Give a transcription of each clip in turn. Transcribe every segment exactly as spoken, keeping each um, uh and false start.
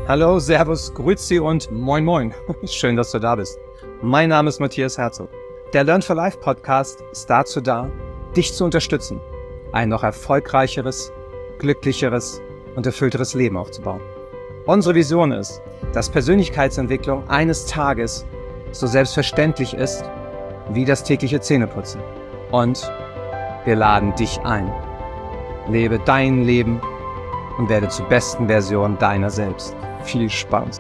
Hallo, Servus, Grüezi und Moin Moin. Schön, dass du da bist. Mein Name ist Matthias Herzog. Der Learn for Life Podcast ist dazu da, dich zu unterstützen, ein noch erfolgreicheres, glücklicheres und erfüllteres Leben aufzubauen. Unsere Vision ist, dass Persönlichkeitsentwicklung eines Tages so selbstverständlich ist wie das tägliche Zähneputzen. Und wir laden dich ein. Lebe dein Leben und werde zur besten Version deiner selbst. Viel Spaß!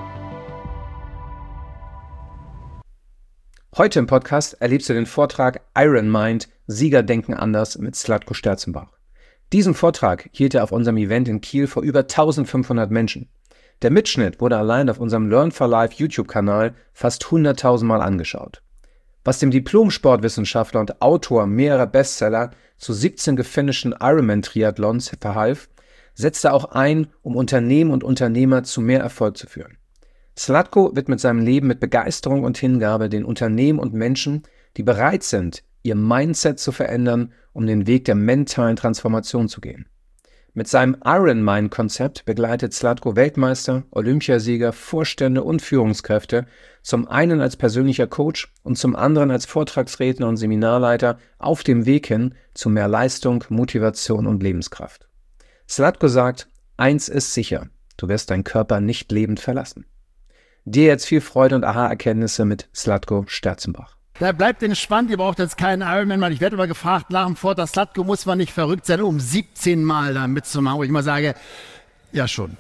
Heute im Podcast erlebst du den Vortrag Iron Mind – Sieger denken anders mit Zlatko Sterzenbach. Diesen Vortrag hielt er auf unserem Event in Kiel vor über eintausendfünfhundert Menschen. Der Mitschnitt wurde allein auf unserem Learn for Life YouTube-Kanal fast hunderttausend Mal angeschaut. Was dem Diplom-Sportwissenschaftler und Autor mehrerer Bestseller zu siebzehn gefinishten Ironman-Triathlons verhalf, setzte auch ein, um Unternehmen und Unternehmer zu mehr Erfolg zu führen. Zlatko widmet seinem Leben mit Begeisterung und Hingabe den Unternehmen und Menschen, die bereit sind, ihr Mindset zu verändern, um den Weg der mentalen Transformation zu gehen. Mit seinem Iron Mind-Konzept begleitet Zlatko Weltmeister, Olympiasieger, Vorstände und Führungskräfte, zum einen als persönlicher Coach und zum anderen als Vortragsredner und Seminarleiter auf dem Weg hin zu mehr Leistung, Motivation und Lebenskraft. Zlatko sagt, eins ist sicher, du wirst deinen Körper nicht lebend verlassen. Dir jetzt viel Freude und Aha-Erkenntnisse mit Zlatko Sterzenbach. Da bleibt entspannt, ihr braucht jetzt keinen Ironman, weil ich werde immer gefragt, nach dem Vortrag, Zlatko, muss man nicht verrückt sein, um siebzehn Mal da mitzumachen, wo ich mal sage, ja schon.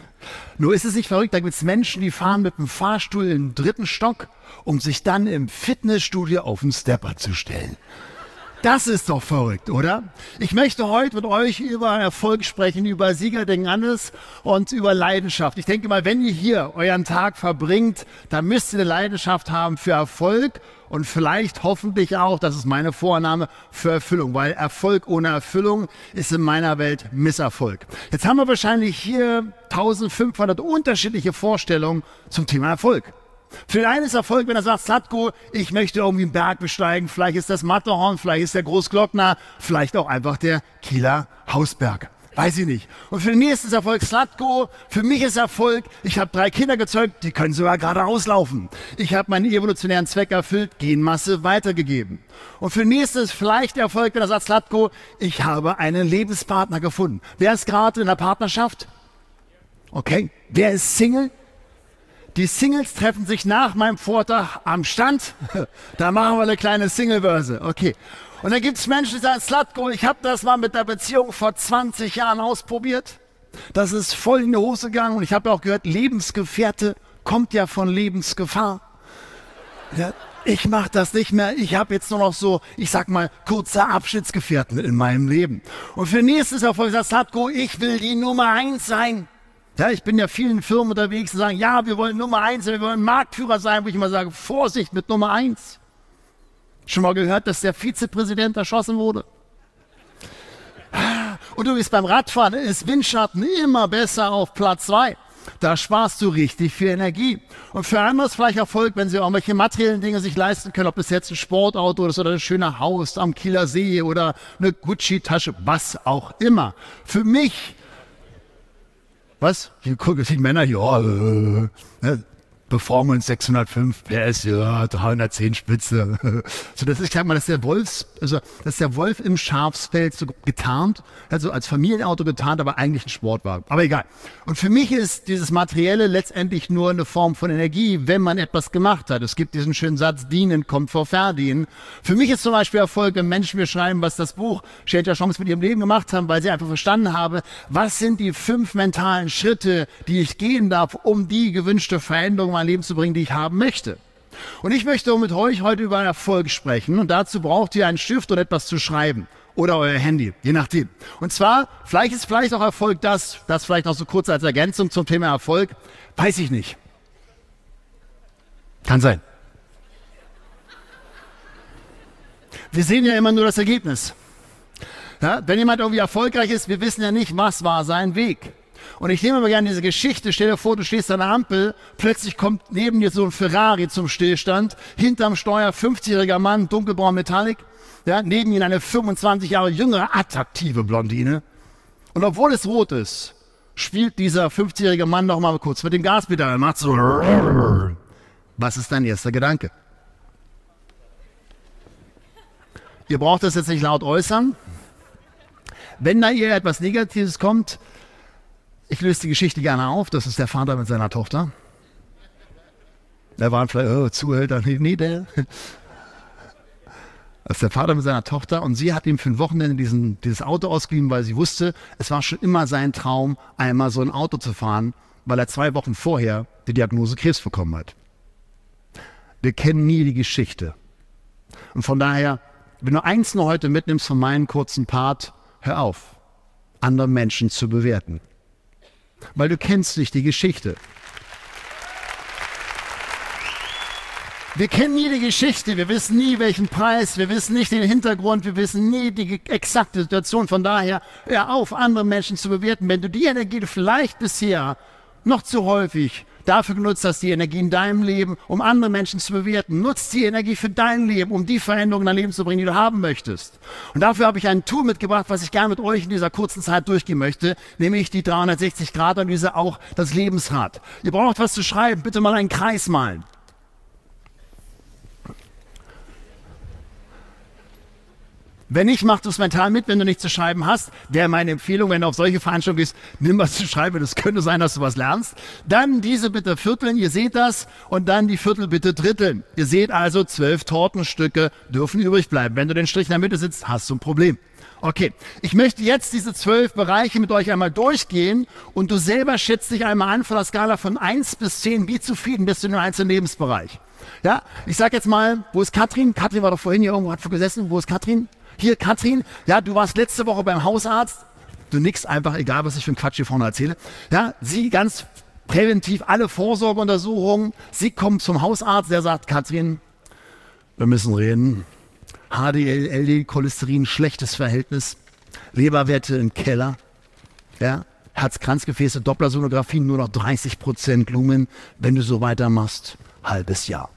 Nur ist es nicht verrückt, da gibt es Menschen, die fahren mit dem Fahrstuhl im dritten Stock, um sich dann im Fitnessstudio auf den Stepper zu stellen. Das ist doch verrückt, oder? Ich möchte heute mit euch über Erfolg sprechen, über Siegerdenken anders und über Leidenschaft. Ich denke mal, wenn ihr hier euren Tag verbringt, dann müsst ihr eine Leidenschaft haben für Erfolg und vielleicht hoffentlich auch, das ist meine Vorannahme, für Erfüllung, weil Erfolg ohne Erfüllung ist in meiner Welt Misserfolg. Jetzt haben wir wahrscheinlich hier eintausendfünfhundert unterschiedliche Vorstellungen zum Thema Erfolg. Für den einen ist Erfolg, wenn er sagt, Zlatko, ich möchte irgendwie einen Berg besteigen, vielleicht ist das Matterhorn, vielleicht ist der Großglockner, vielleicht auch einfach der Kieler Hausberg. Weiß ich nicht. Und für den nächsten ist Erfolg, Zlatko, für mich ist Erfolg, ich habe drei Kinder gezeugt, die können sogar geradeaus laufen. Ich habe meinen evolutionären Zweck erfüllt, Genmasse weitergegeben. Und für den nächsten ist vielleicht Erfolg, wenn er sagt, Zlatko, ich habe einen Lebenspartner gefunden. Wer ist gerade in der Partnerschaft? Okay. Wer ist Single? Die Singles treffen sich nach meinem Vortrag am Stand. Da machen wir eine kleine Singlebörse. Okay. Und dann gibt es Menschen, die sagen, Zlatko, ich habe das mal mit der Beziehung vor zwanzig Jahren ausprobiert. Das ist voll in die Hose gegangen. Und ich habe auch gehört, Lebensgefährte kommt ja von Lebensgefahr. Ja, ich mache das nicht mehr. Ich habe jetzt nur noch so, ich sag mal, kurze Abschnittsgefährten in meinem Leben. Und für nächstes Erfolg sagt Zlatko, ich will die Nummer eins sein. Ja, ich bin ja vielen Firmen unterwegs, die sagen, ja, wir wollen Nummer eins, wir wollen Marktführer sein, wo ich immer sage, Vorsicht mit Nummer eins. Schon mal gehört, dass der Vizepräsident erschossen wurde? Und du bist beim Radfahren, ist Windschatten immer besser auf Platz zwei. Da sparst du richtig viel Energie. Und für andere ist vielleicht Erfolg, wenn sie irgendwelche materiellen Dinge sich leisten können, ob das jetzt ein Sportauto ist oder ein schöner Haus am Kieler See oder eine Gucci-Tasche, was auch immer. Für mich Was? Hier gucken sich Männer, ja, äh, ne? Performance sechshundertfünf P S, ja, dreihundertzehn Spitze. So, das ist, ich sag mal, das ist der Wolfs, also, das ist der Wolf im Schafsfeld so getarnt, also als Familienauto getarnt, aber eigentlich ein Sportwagen. Aber egal. Und für mich ist dieses Materielle letztendlich nur eine Form von Energie, wenn man etwas gemacht hat. Es gibt diesen schönen Satz, dienen kommt vor verdienen. Für mich ist zum Beispiel Erfolg, wenn Menschen mir schreiben, was das Buch Change Your Chance mit ihrem Leben gemacht haben, weil sie einfach verstanden haben, was sind die fünf mentalen Schritte, die ich gehen darf, um die gewünschte Veränderung mein Leben zu bringen, die ich haben möchte. Und ich möchte mit euch heute über Erfolg sprechen und dazu braucht ihr einen Stift und etwas zu schreiben oder euer Handy, je nachdem. Und zwar, vielleicht ist vielleicht auch Erfolg das, das vielleicht noch so kurz als Ergänzung zum Thema Erfolg, weiß ich nicht. Kann sein. Wir sehen ja immer nur das Ergebnis. Ja, wenn jemand irgendwie erfolgreich ist, wir wissen ja nicht, was war sein Weg. Und ich nehme mal gerne diese Geschichte, stell dir vor, du stehst an der Ampel, plötzlich kommt neben dir so ein Ferrari zum Stillstand, hinterm Steuer fünfzigjähriger Mann, dunkelbraun Metallic, ja, neben ihm eine fünfundzwanzig Jahre jüngere, attraktive Blondine. Und obwohl es rot ist, spielt dieser fünfzigjährige Mann noch mal kurz mit dem Gaspedal, dann macht so. Was ist dein erster Gedanke? Ihr braucht das jetzt nicht laut äußern. Wenn da ihr etwas Negatives kommt, ich löse die Geschichte gerne auf, das ist der Vater mit seiner Tochter. Da waren vielleicht, oh, Zuhälter, nee, nee, der. Das ist der Vater mit seiner Tochter und sie hat ihm für ein Wochenende diesen, dieses Auto ausgeliehen, weil sie wusste, es war schon immer sein Traum, einmal so ein Auto zu fahren, weil er zwei Wochen vorher die Diagnose Krebs bekommen hat. Wir kennen nie die Geschichte. Und von daher, wenn du eins nur heute mitnimmst von meinem kurzen Part, hör auf, andere Menschen zu bewerten. Weil du kennst nicht die Geschichte. Wir kennen nie die Geschichte, wir wissen nie, welchen Preis, wir wissen nicht den Hintergrund, wir wissen nie die exakte Situation. Von daher, hör auf, andere Menschen zu bewerten. Wenn du die Energie, die vielleicht bisher noch zu häufig dafür genutzt hast, die Energie in deinem Leben, um andere Menschen zu bewerten, nutzt die Energie für dein Leben, um die Veränderungen in dein Leben zu bringen, die du haben möchtest. Und dafür habe ich ein Tool mitgebracht, was ich gerne mit euch in dieser kurzen Zeit durchgehen möchte, nämlich die dreihundertsechzig Grad Analyse, auch das Lebensrad. Ihr braucht was zu schreiben, bitte mal einen Kreis malen. Wenn nicht, mach du es mental mit, wenn du nichts zu schreiben hast. Wäre meine Empfehlung, wenn du auf solche Veranstaltungen gehst, nimm was zu schreiben, das könnte sein, dass du was lernst. Dann diese bitte vierteln, ihr seht das, und dann die Viertel bitte dritteln. Ihr seht also, zwölf Tortenstücke dürfen übrig bleiben. Wenn du den Strich in der Mitte sitzt, hast du ein Problem. Okay, ich möchte jetzt diese zwölf Bereiche mit euch einmal durchgehen und du selber schätzt dich einmal an von der Skala von eins bis zehn, wie zufrieden bist du in einem einzelnen Lebensbereich. Ja, ich sag jetzt mal, wo ist Katrin? Katrin war doch vorhin hier irgendwo, hat gesessen. Wo ist Katrin? Hier, Katrin, ja, du warst letzte Woche beim Hausarzt. Du nickst einfach, egal was ich für einen Quatsch hier vorne erzähle. Ja, sie ganz präventiv, alle Vorsorgeuntersuchungen. Sie kommt zum Hausarzt, der sagt, Katrin, wir müssen reden. H D L, L D L, Cholesterin, schlechtes Verhältnis. Leberwerte im Keller. Ja, Herz-Kranzgefäße, Dopplersonographie, nur noch dreißig Prozent Lumen. Wenn du so weitermachst, halbes Jahr.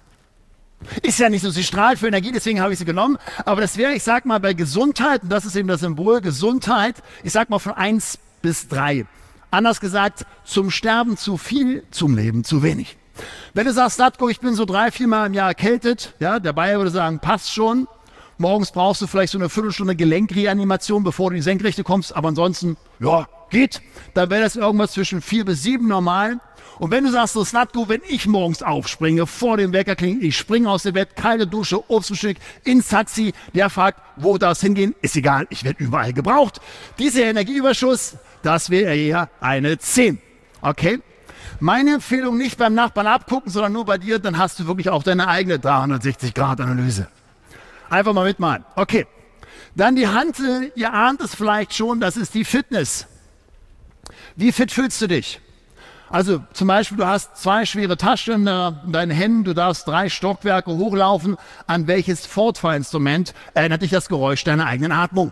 Ist ja nicht so, sie strahlt für Energie, deswegen habe ich sie genommen. Aber das wäre, ich sag mal, bei Gesundheit, und das ist eben das Symbol, Gesundheit, ich sag mal von eins bis drei. Anders gesagt, zum Sterben zu viel, zum Leben zu wenig. Wenn du sagst, Slatko, ich bin so drei, vier Mal im Jahr erkältet, ja, der Bayer würde sagen, passt schon. Morgens brauchst du vielleicht so eine Viertelstunde Gelenkreanimation, bevor du in die Senkrechte kommst, aber ansonsten, ja, geht. Dann wäre das irgendwas zwischen vier bis sieben normal. Und wenn du sagst, so Slatko, wenn ich morgens aufspringe, vor dem Wecker klingelt, ich springe aus dem Bett, kalte Dusche, Obstfrühstück, ins Taxi, der fragt, wo darf es hingehen, ist egal, ich werde überall gebraucht. Dieser Energieüberschuss, das wäre eher eine zehn. Okay? Meine Empfehlung, nicht beim Nachbarn abgucken, sondern nur bei dir, dann hast du wirklich auch deine eigene dreihundertsechzig Grad Analyse. Einfach mal mitmalen. Okay. Dann die Hantel, ihr ahnt es vielleicht schon, das ist die Fitness. Wie fit fühlst du dich? Also zum Beispiel, du hast zwei schwere Taschen in deinen Händen, du darfst drei Stockwerke hochlaufen. An welches Fortfahrinstrument erinnert dich das Geräusch deiner eigenen Atmung?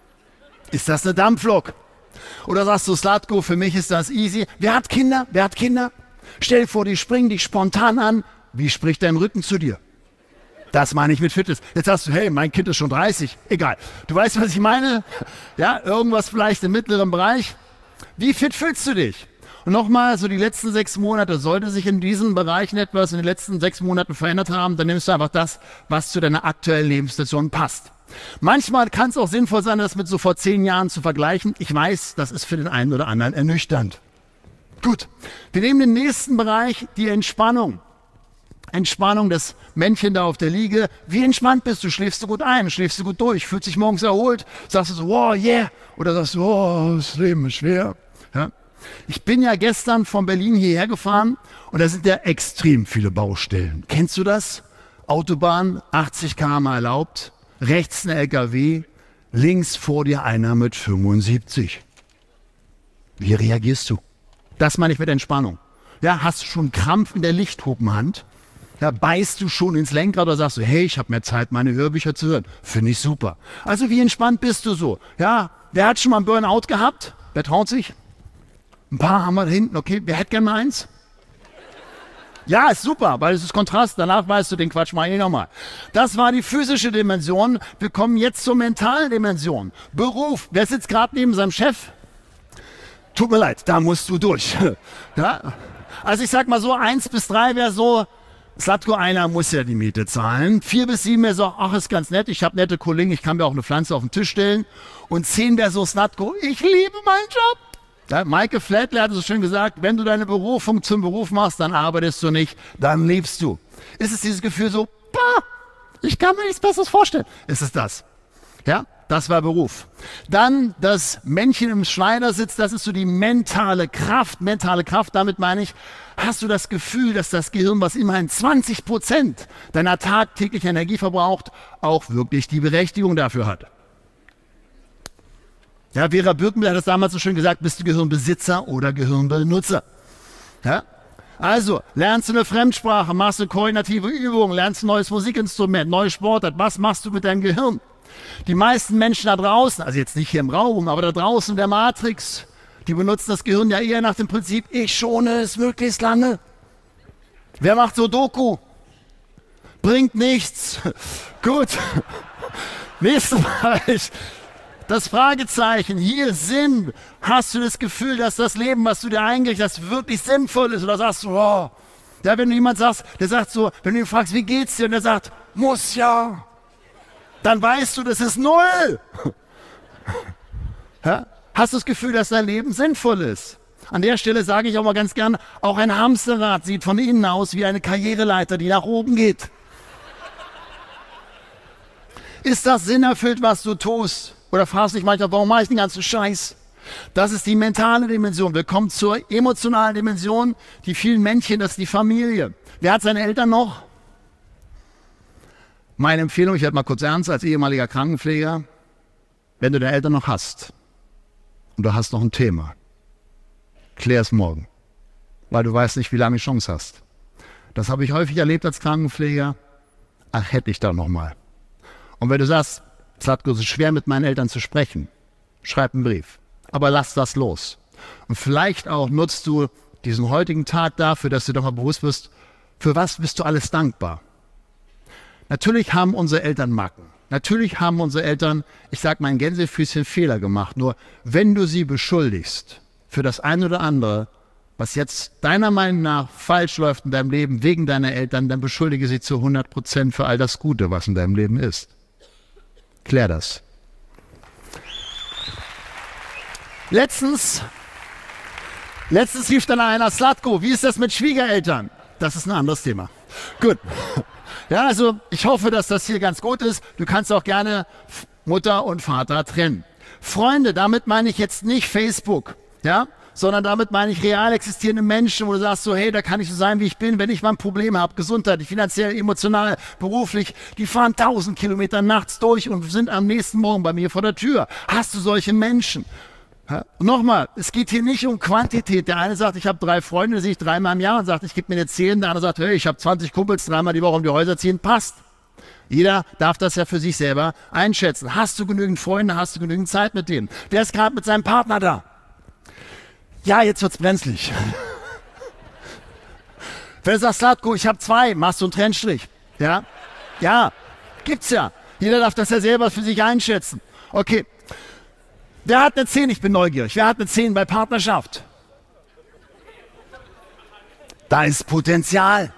Ist das eine Dampflok? Oder sagst du, Slatko, für mich ist das easy. Wer hat Kinder? Wer hat Kinder? Stell dir vor, die springen dich spontan an. Wie spricht dein Rücken zu dir? Das meine ich mit Fitness. Jetzt sagst du, hey, mein Kind ist schon dreißig. Egal. Du weißt, was ich meine? Ja, irgendwas vielleicht im mittleren Bereich. Wie fit fühlst du dich? Und nochmal, so die letzten sechs Monate, sollte sich in diesen Bereichen etwas in den letzten sechs Monaten verändert haben, dann nimmst du einfach das, was zu deiner aktuellen Lebenssituation passt. Manchmal kann es auch sinnvoll sein, das mit so vor zehn Jahren zu vergleichen. Ich weiß, das ist für den einen oder anderen ernüchternd. Gut, wir nehmen den nächsten Bereich, die Entspannung. Entspannung, das Männchen da auf der Liege. Wie entspannt bist du? Schläfst du gut ein? Schläfst du gut durch? Fühlst dich morgens erholt? Sagst du so, wow, yeah. Oder sagst du, oh, das Leben ist schwer. Ja. Ich bin ja gestern von Berlin hierher gefahren und da sind ja extrem viele Baustellen. Kennst du das? Autobahn, achtzig Kilometer pro Stunde erlaubt, rechts ein L K W, links vor dir einer mit fünfundsiebzig. Wie reagierst du? Das meine ich mit Entspannung. Ja, hast du schon Krampf in der Lichthupenhand? Ja, beißt du schon ins Lenkrad oder sagst du, hey, ich habe mehr Zeit, meine Hörbücher zu hören. Finde ich super. Also wie entspannt bist du so? Ja, wer hat schon mal einen Burnout gehabt? Wer traut sich? Ein paar haben wir da hinten, okay. Wer hätte gerne mal eins? Ja, ist super, weil es ist Kontrast. Danach weißt du, den Quatsch mache ich nochmal. Das war die physische Dimension. Wir kommen jetzt zur mentalen Dimension. Beruf. Wer sitzt gerade neben seinem Chef? tut mir leid, da musst du durch. Ja? Also ich sag mal so, eins bis drei wäre so, Zlatko, einer muss ja die Miete zahlen. Vier bis sieben wäre so, ach, ist ganz nett, ich habe nette Kollegen, ich kann mir auch eine Pflanze auf den Tisch stellen. Und zehn wäre so, Zlatko, ich liebe meinen Job. Ja, Maike Flättle hat so schön gesagt, wenn du deine Berufung zum Beruf machst, dann arbeitest du nicht, dann lebst du. Ist es dieses Gefühl so, bah, ich kann mir nichts Besseres vorstellen. Ist es das? Ja, das war Beruf. Dann das Männchen im Schneidersitz, das ist so die mentale Kraft, mentale Kraft, damit meine ich, hast du das Gefühl, dass das Gehirn, was immerhin zwanzig Prozent deiner tagtäglichen Energie verbraucht, auch wirklich die Berechtigung dafür hat. Ja, Vera Birkenbill hat das damals so schön gesagt, bist du Gehirnbesitzer oder Gehirnbenutzer? Ja? Also, lernst du eine Fremdsprache, machst du koordinative Übungen, lernst ein neues Musikinstrument, neue Sportart, was machst du mit deinem Gehirn? Die meisten Menschen da draußen, also jetzt nicht hier im Raum, aber da draußen in der Matrix, die benutzen das Gehirn ja eher nach dem Prinzip, ich schone es möglichst lange. Wer macht Sudoku? Bringt nichts. Gut. Nächster Bereich. Das Fragezeichen, hier Sinn. Hast du das Gefühl, dass das Leben, was du dir eingerichtet hast, wirklich sinnvoll ist? Oder sagst du, oh. Ja, wenn du jemand sagst, der sagt so, wenn du ihn fragst, wie geht's dir? Und der sagt, muss ja. Dann weißt du, das ist null. Ja? Hast du das Gefühl, dass dein Leben sinnvoll ist? An der Stelle sage ich auch mal ganz gern, auch ein Hamsterrad sieht von innen aus wie eine Karriereleiter, die nach oben geht. Ist das sinnerfüllt, was du tust? Oder fragst dich manchmal, warum mache ich den ganzen Scheiß? Das ist die mentale Dimension. Wir kommen zur emotionalen Dimension. Die vielen Männchen, das ist die Familie. Wer hat seine Eltern noch? Meine Empfehlung, ich werde mal kurz ernst, als ehemaliger Krankenpfleger, wenn du deine Eltern noch hast und du hast noch ein Thema, klär es morgen, weil du weißt nicht, wie lange du Chance hast. Das habe ich häufig erlebt als Krankenpfleger. Ach, hätte ich da noch mal. Und wenn du sagst, Zlatko, es ist schwer mit meinen Eltern zu sprechen, schreib einen Brief, aber lass das los. Und vielleicht auch nutzt du diesen heutigen Tag dafür, dass du doch mal bewusst wirst, für was bist du alles dankbar? Natürlich haben unsere Eltern Macken. Natürlich haben unsere Eltern, ich sage mal ein Gänsefüßchen, Fehler gemacht. Nur wenn du sie beschuldigst für das eine oder andere, was jetzt deiner Meinung nach falsch läuft in deinem Leben wegen deiner Eltern, dann beschuldige sie zu hundert Prozent für all das Gute, was in deinem Leben ist. Klär das. Letztens, letztens rief dann einer, Zlatko, wie ist das mit Schwiegereltern? Das ist ein anderes Thema. Gut. Ja, also ich hoffe, dass das hier ganz gut ist. Du kannst auch gerne Mutter und Vater trennen. Freunde, damit meine ich jetzt nicht Facebook, ja, sondern damit meine ich real existierende Menschen, wo du sagst so, hey, da kann ich so sein, wie ich bin, wenn ich mal ein Problem habe, gesundheitlich, finanziell, emotional, beruflich, die fahren tausend Kilometer nachts durch und sind am nächsten Morgen bei mir vor der Tür. Hast du solche Menschen? Ja, und nochmal, es geht hier nicht um Quantität. Der eine sagt, ich habe drei Freunde, die sehe ich dreimal im Jahr und sagt, ich gebe mir eine zehn. Der andere sagt, hey, ich habe zwanzig Kumpels, dreimal die Woche um die Häuser ziehen, passt. Jeder darf das ja für sich selber einschätzen. Hast du genügend Freunde, hast du genügend Zeit mit denen? Wer ist gerade mit seinem Partner da? Ja, jetzt wird's brenzlig. Wenn du sagst, Zlatko, ich habe zwei, machst du einen Trennstrich. Ja? Ja, gibt's ja. Jeder darf das ja selber für sich einschätzen. Okay. Wer hat eine zehn? Ich bin neugierig. Wer hat eine zehn bei Partnerschaft? Da ist Potenzial.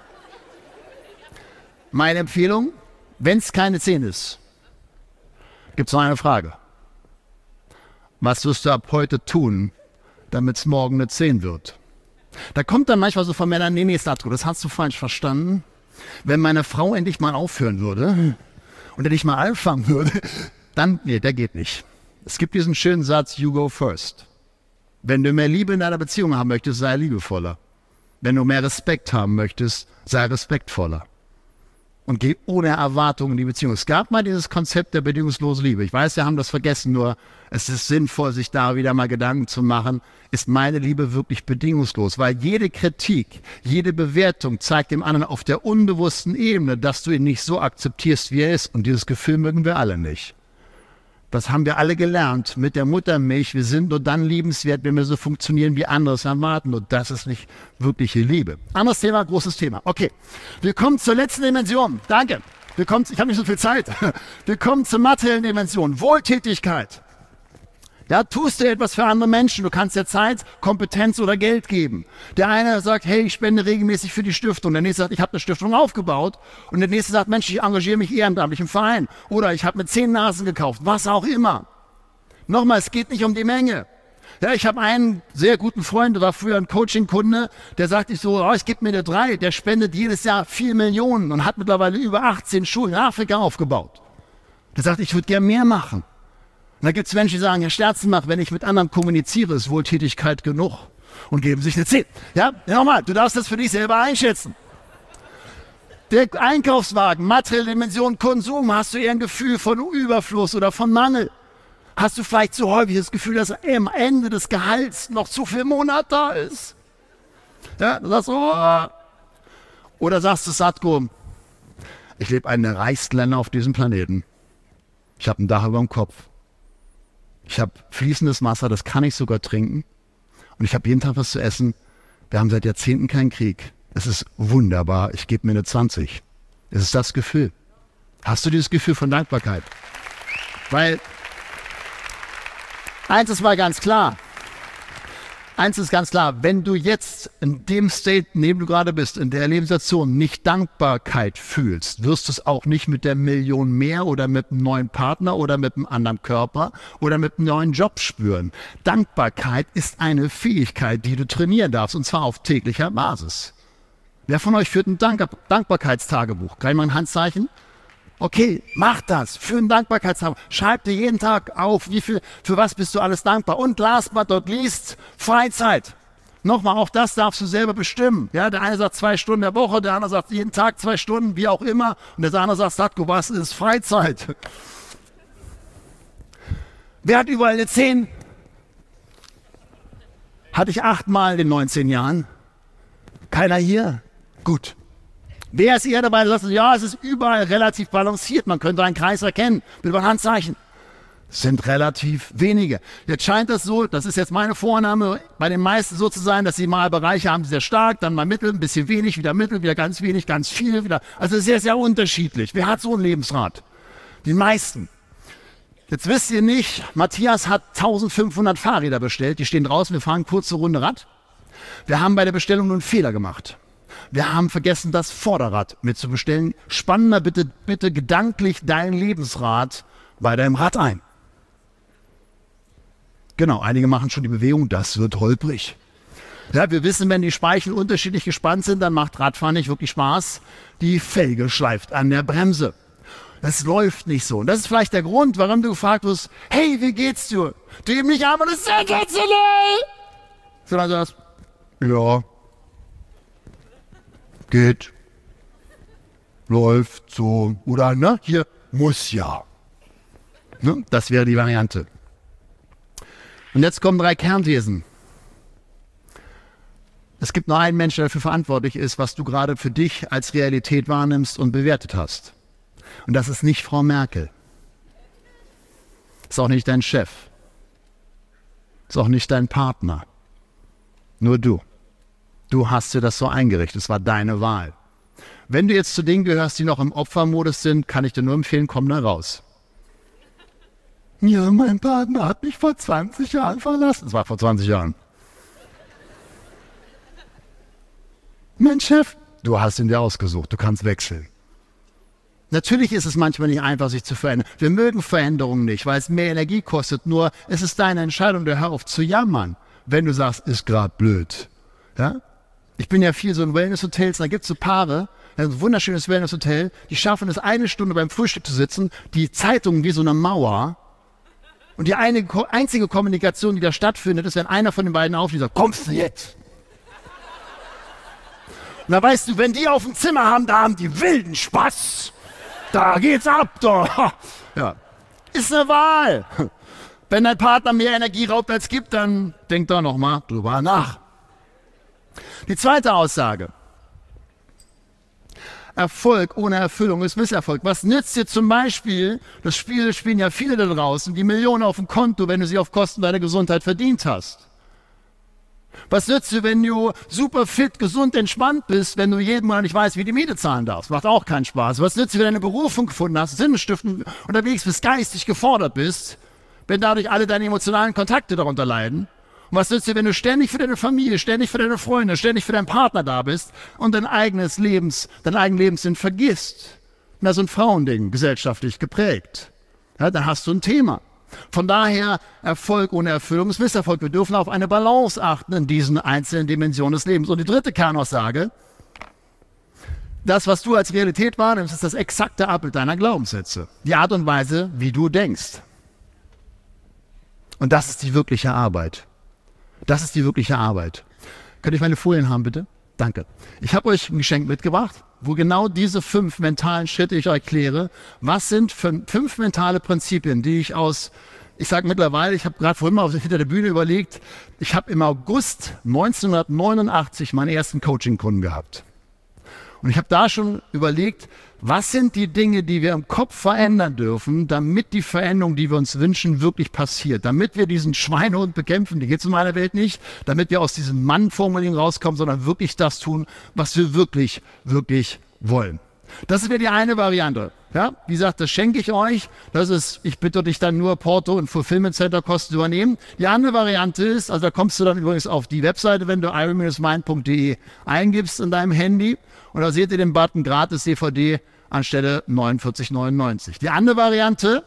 Meine Empfehlung, wenn es keine zehn ist, gibt es noch eine Frage. Was wirst du ab heute tun, damit es morgen eine zehn wird? Da kommt dann manchmal so von Männern, nee, nee, Zlatko, das hast du falsch verstanden. Wenn meine Frau endlich mal aufhören würde und endlich mal anfangen würde, dann, nee, der geht nicht. Es gibt diesen schönen Satz, you go first. Wenn du mehr Liebe in deiner Beziehung haben möchtest, sei liebevoller. Wenn du mehr Respekt haben möchtest, sei respektvoller. Und geh ohne Erwartungen in die Beziehung. Es gab mal dieses Konzept der bedingungslosen Liebe. Ich weiß, wir haben das vergessen, nur es ist sinnvoll, sich da wieder mal Gedanken zu machen. Ist meine Liebe wirklich bedingungslos? Weil jede Kritik, jede Bewertung zeigt dem anderen auf der unbewussten Ebene, dass du ihn nicht so akzeptierst, wie er ist. Und dieses Gefühl mögen wir alle nicht. Das haben wir alle gelernt mit der Muttermilch. Wir sind nur dann liebenswert, wenn wir so funktionieren, wie andere es erwarten. Und das ist nicht wirkliche Liebe. Anderes Thema, großes Thema. Okay, wir kommen zur letzten Dimension. Danke. Wir kommen, ich habe nicht so viel Zeit. Wir kommen zur materiellen Dimension. Wohltätigkeit. Ja, tust du etwas für andere Menschen. Du kannst ja Zeit, Kompetenz oder Geld geben. Der eine sagt, hey, ich spende regelmäßig für die Stiftung. Der nächste sagt, ich habe eine Stiftung aufgebaut. Und der nächste sagt, Mensch, ich engagiere mich ehrenamtlich im Verein. Oder ich habe mir zehn Nasen gekauft. Was auch immer. Nochmal, es geht nicht um die Menge. Ja, ich habe einen sehr guten Freund, der war früher ein Coaching-Kunde, der sagt ich so, oh, ich gebe mir eine drei, der spendet jedes Jahr vier Millionen und hat mittlerweile über achtzehn Schulen in Afrika aufgebaut. Der sagt, ich würde gerne mehr machen. Und da gibt es Menschen, die sagen, Herr Sterzenbach, wenn ich mit anderen kommuniziere, ist Wohltätigkeit genug und geben sich eine zehn. Ja, nochmal, du darfst das für dich selber einschätzen. Der Einkaufswagen, materielle Dimension, Konsum, hast du eher ein Gefühl von Überfluss oder von Mangel? Hast du vielleicht so häufig das Gefühl, dass am Ende des Gehalts noch zu viel Monat da ist? Ja, du sagst, oh. Oder sagst du, Satko, ich lebe einen der reichsten Länder auf diesem Planeten. Ich habe ein Dach über dem Kopf. Ich habe fließendes Wasser, das kann ich sogar trinken. Und ich habe jeden Tag was zu essen. Wir haben seit Jahrzehnten keinen Krieg. Es ist wunderbar. Ich gebe mir eine zwanzig. Es ist das Gefühl. Hast du dieses Gefühl von Dankbarkeit? Weil eins ist mal ganz klar. Eins ist ganz klar, wenn du jetzt in dem State, in dem du gerade bist, in der Lebenssituation nicht Dankbarkeit fühlst, wirst du es auch nicht mit der Million mehr oder mit einem neuen Partner oder mit einem anderen Körper oder mit einem neuen Job spüren. Dankbarkeit ist eine Fähigkeit, die du trainieren darfst, und zwar auf täglicher Basis. Wer von euch führt ein Dank- Dankbarkeitstagebuch? Kann ich mal ein Handzeichen? Okay, mach das. Für ein Dankbarkeitstagebuch. Schreib dir jeden Tag auf, wie viel, für was bist du alles dankbar. Und last but not least, Freizeit. Nochmal, auch das darfst du selber bestimmen. Ja, der eine sagt zwei Stunden der Woche, der andere sagt jeden Tag zwei Stunden, wie auch immer. Und der andere sagt, Satko, was ist Freizeit? Wer hat überall eine zehn? Hatte ich achtmal in den neunzehn Jahren. Keiner hier? Gut. Wer ist eher dabei, der sagt, ja, es ist überall relativ balanciert. Man könnte einen Kreis erkennen mit einem Handzeichen. Es sind relativ wenige. Jetzt scheint das so, das ist jetzt meine Vornahme, bei den meisten so zu sein, dass sie mal Bereiche haben, die sehr stark, dann mal mittel, ein bisschen wenig, wieder mittel, wieder ganz wenig, ganz viel, wieder. Also sehr, sehr unterschiedlich. Wer hat so einen Lebensrat? Die meisten. Jetzt wisst ihr nicht, Matthias hat eintausendfünfhundert Fahrräder bestellt, die stehen draußen, wir fahren kurze Runde Rad. Wir haben bei der Bestellung nur einen Fehler gemacht. Wir haben vergessen, das Vorderrad mitzubestellen. Spann mal bitte, bitte gedanklich dein Lebensrad bei deinem Rad ein. Genau, einige machen schon die Bewegung, das wird holprig. Ja, wir wissen, wenn die Speichen unterschiedlich gespannt sind, dann macht Radfahren nicht wirklich Spaß. Die Felge schleift an der Bremse. Das läuft nicht so. Und das ist vielleicht der Grund, warum du gefragt wirst, hey, wie geht's dir? Du eben nicht an, das ist sensationell! Sondern du sagst, ja, geht, läuft so, oder ne, hier, muss ja. Ne? Das wäre die Variante. Und jetzt kommen drei Kernthesen. Es gibt nur einen Menschen, der dafür verantwortlich ist, was du gerade für dich als Realität wahrnimmst und bewertet hast. Und das ist nicht Frau Merkel. Ist auch nicht dein Chef. Ist auch nicht dein Partner. Nur du. Du hast dir das so eingerichtet. Es war deine Wahl. Wenn du jetzt zu denen gehörst, die noch im Opfermodus sind, kann ich dir nur empfehlen, komm da raus. Ja, mein Partner hat mich vor zwanzig Jahren verlassen. Das war vor zwanzig Jahren. Mein Chef, du hast ihn dir ausgesucht, du kannst wechseln. Natürlich ist es manchmal nicht einfach, sich zu verändern. Wir mögen Veränderungen nicht, weil es mehr Energie kostet. Nur es ist deine Entscheidung, hör auf zu jammern, wenn du sagst, ist gerade blöd. Ja? Ich bin ja viel so in Wellness-Hotels, da gibt es so Paare, ein wunderschönes Wellness-Hotel, die schaffen es, eine Stunde beim Frühstück zu sitzen, die Zeitung wie so eine Mauer. Und die eine, einzige Kommunikation, die da stattfindet, ist, wenn einer von den beiden aufsteht und sagt, kommst du jetzt? Und da weißt du, wenn die auf dem Zimmer haben, da haben die wilden Spaß. Da geht's ab, da. Ja. Ist eine Wahl. Wenn dein Partner mehr Energie raubt als gibt, dann denk da nochmal drüber nach. Die zweite Aussage. Erfolg ohne Erfüllung ist Misserfolg. Was nützt dir zum Beispiel, das Spiel spielen ja viele da draußen, die Millionen auf dem Konto, wenn du sie auf Kosten deiner Gesundheit verdient hast? Was nützt dir, wenn du super fit, gesund, entspannt bist, wenn du jeden Monat nicht weißt, wie die Miete zahlen darfst? Macht auch keinen Spaß. Was nützt dir, wenn du eine Berufung gefunden hast, sinnstiftend unterwegs bist, geistig gefordert bist, wenn dadurch alle deine emotionalen Kontakte darunter leiden? Und was nützt dir, wenn du ständig für deine Familie, ständig für deine Freunde, ständig für deinen Partner da bist und dein eigenes Lebens, deinen eigenen Lebenssinn vergisst? Na, so ein Frauending, gesellschaftlich geprägt. Ja, dann hast du ein Thema. Von daher, Erfolg ohne Erfüllung ist Misserfolg. Wir dürfen auf eine Balance achten in diesen einzelnen Dimensionen des Lebens. Und die dritte Kernaussage: Das, was du als Realität wahrnimmst, ist das exakte Abbild deiner Glaubenssätze. Die Art und Weise, wie du denkst. Und das ist die wirkliche Arbeit. Das ist die wirkliche Arbeit. Könnt ich meine Folien haben, bitte? Danke. Ich habe euch ein Geschenk mitgebracht, wo genau diese fünf mentalen Schritte ich euch erkläre. Was sind fünf, fünf mentale Prinzipien, die ich aus, ich sage mittlerweile, ich habe gerade vorhin mal hinter der Bühne überlegt, ich habe im August neunzehnhundertneunundachtzig meinen ersten Coaching-Kunden gehabt. Und ich habe da schon überlegt, was sind die Dinge, die wir im Kopf verändern dürfen, damit die Veränderung, die wir uns wünschen, wirklich passiert. Damit wir diesen Schweinehund bekämpfen, die geht es in meiner Welt nicht, damit wir aus diesem Mann-Formulieren rauskommen, sondern wirklich das tun, was wir wirklich, wirklich wollen. Das wäre die eine Variante. Ja, wie gesagt, das schenke ich euch. Das ist, ich bitte dich dann nur Porto und Fulfillment Center Kosten zu übernehmen. Die andere Variante ist, also da kommst du dann übrigens auf die Webseite, wenn du iron Bindestrich mind punkt de eingibst in deinem Handy. Und da seht ihr den Button gratis D V D anstelle neunundvierzig neunundneunzig. Die andere Variante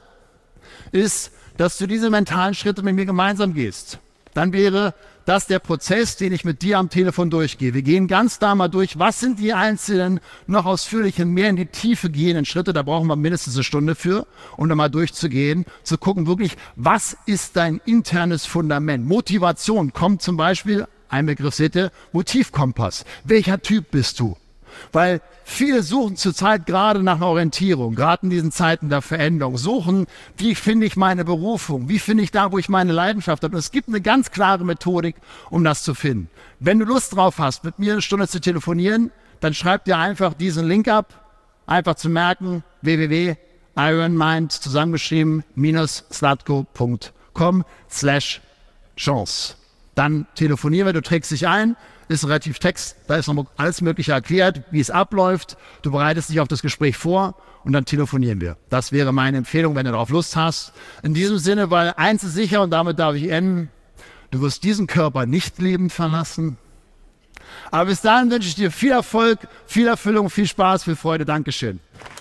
ist, dass du diese mentalen Schritte mit mir gemeinsam gehst. Dann wäre das der Prozess, den ich mit dir am Telefon durchgehe. Wir gehen ganz da mal durch, was sind die einzelnen, noch ausführlichen, mehr in die Tiefe gehenden Schritte. Da brauchen wir mindestens eine Stunde für, um da mal durchzugehen, zu gucken wirklich, was ist dein internes Fundament. Motivation kommt zum Beispiel, ein Begriff seht ihr, Motivkompass. Welcher Typ bist du? Weil viele suchen zurzeit gerade nach einer Orientierung, gerade in diesen Zeiten der Veränderung, suchen, wie finde ich meine Berufung, wie finde ich da, wo ich meine Leidenschaft habe. Und es gibt eine ganz klare Methodik, um das zu finden. Wenn du Lust drauf hast, mit mir eine Stunde zu telefonieren, dann schreib dir einfach diesen Link ab, einfach zu merken, w w w punkt ironmind zusammengeschrieben minus slatko punkt com slash chance. Dann telefonieren wir, du trägst dich ein, ist relativ Text, da ist noch alles Mögliche erklärt, wie es abläuft. Du bereitest dich auf das Gespräch vor und dann telefonieren wir. Das wäre meine Empfehlung, wenn du darauf Lust hast. In diesem Sinne, weil eins ist sicher und damit darf ich enden, du wirst diesen Körper nicht lebend verlassen. Aber bis dahin wünsche ich dir viel Erfolg, viel Erfüllung, viel Spaß, viel Freude. Dankeschön.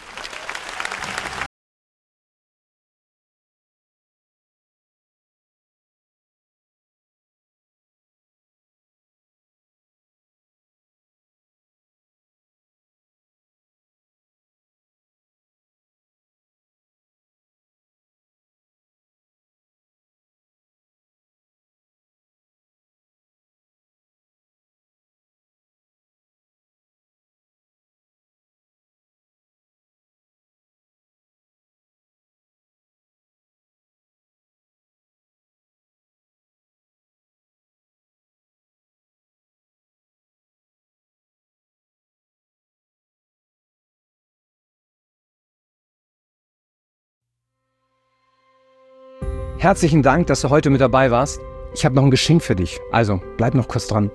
Herzlichen Dank, dass du heute mit dabei warst. Ich habe noch ein Geschenk für dich, also bleib noch kurz dran.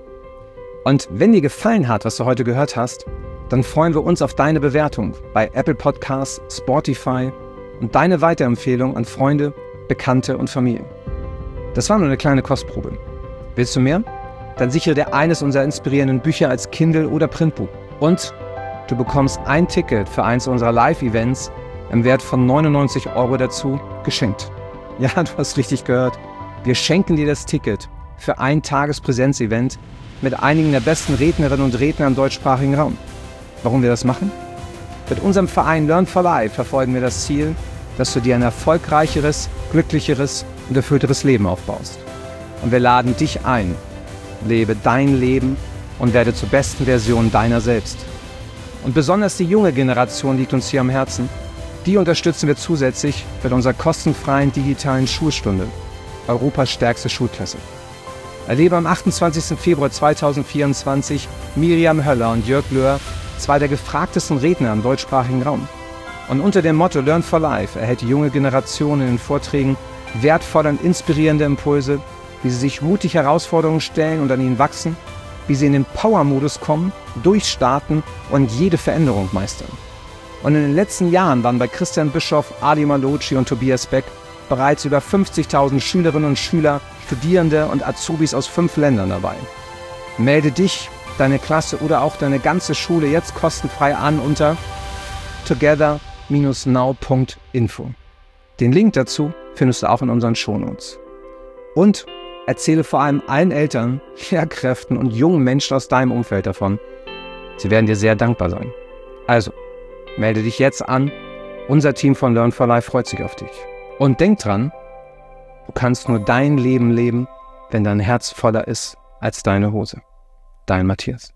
Und wenn dir gefallen hat, was du heute gehört hast, dann freuen wir uns auf deine Bewertung bei Apple Podcasts, Spotify und deine Weiterempfehlung an Freunde, Bekannte und Familie. Das war nur eine kleine Kostprobe. Willst du mehr? Dann sichere dir eines unserer inspirierenden Bücher als Kindle oder Printbuch. Und du bekommst ein Ticket für eins unserer Live-Events im Wert von neunundneunzig Euro dazu geschenkt. Ja, du hast richtig gehört. Wir schenken dir das Ticket für ein Tagespräsenz-Event mit einigen der besten Rednerinnen und Redner im deutschsprachigen Raum. Warum wir das machen? Mit unserem Verein Learn for Life verfolgen wir das Ziel, dass du dir ein erfolgreicheres, glücklicheres und erfüllteres Leben aufbaust. Und wir laden dich ein. Lebe dein Leben und werde zur besten Version deiner selbst. Und besonders die junge Generation liegt uns hier am Herzen. Die unterstützen wir zusätzlich mit unserer kostenfreien digitalen Schulstunde, Europas stärkste Schulklasse. Erlebe am achtundzwanzigsten Februar zweitausendvierundzwanzig Miriam Höller und Jörg Löhr, zwei der gefragtesten Redner im deutschsprachigen Raum. Und unter dem Motto Learn for Life erhält die junge Generation in den Vorträgen wertvolle und inspirierende Impulse, wie sie sich mutig Herausforderungen stellen und an ihnen wachsen, wie sie in den Power-Modus kommen, durchstarten und jede Veränderung meistern. Und in den letzten Jahren waren bei Christian Bischoff, Ali Malocci und Tobias Beck bereits über fünfzigtausend Schülerinnen und Schüler, Studierende und Azubis aus fünf Ländern dabei. Melde dich, deine Klasse oder auch deine ganze Schule jetzt kostenfrei an unter together dash now punkt info. Den Link dazu findest du auch in unseren Shownotes. Und erzähle vor allem allen Eltern, Lehrkräften und jungen Menschen aus deinem Umfeld davon. Sie werden dir sehr dankbar sein. Also, melde dich jetzt an. Unser Team von Learn for Life freut sich auf dich. Und denk dran, du kannst nur dein Leben leben, wenn dein Herz voller ist als deine Hose. Dein Matthias.